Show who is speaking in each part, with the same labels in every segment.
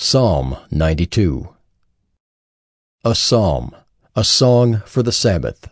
Speaker 1: Psalm 92. A Psalm, a song for the Sabbath.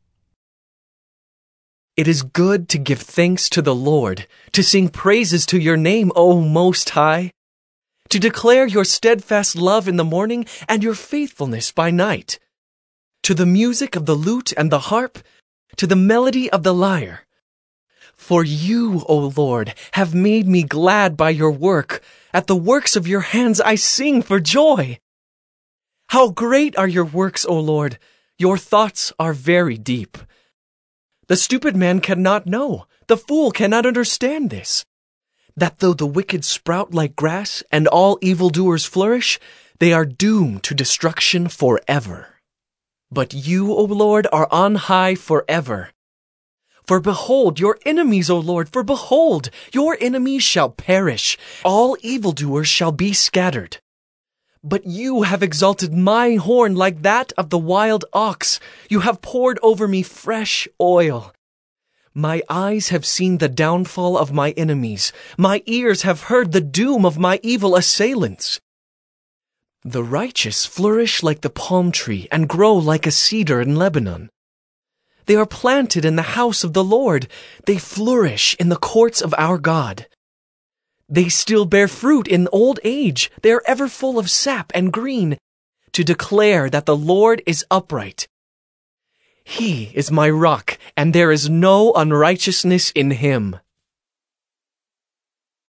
Speaker 2: It is good to give thanks to the Lord, to sing praises to your name, O Most High, to declare your steadfast love in the morning and your faithfulness by night, to the music of the lute and the harp, to the melody of the lyre. For you, O Lord, have made me glad by your work. At the works of your hands I sing for joy. How great are your works, O Lord! Your thoughts are very deep. The stupid man cannot know, the fool cannot understand this, that though the wicked sprout like grass and all evildoers flourish, they are doomed to destruction forever. But you, O Lord, are on high forever. For behold, your enemies, O Lord, for behold, your enemies shall perish. All evildoers shall be scattered. But you have exalted my horn like that of the wild ox. You have poured over me fresh oil. My eyes have seen the downfall of my enemies. My ears have heard the doom of my evil assailants. The righteous flourish like the palm tree and grow like a cedar in Lebanon. They are planted in the house of the Lord. They flourish in the courts of our God. They still bear fruit in old age. They are ever full of sap and green, to declare that the Lord is upright. He is my rock, and there is no unrighteousness in him.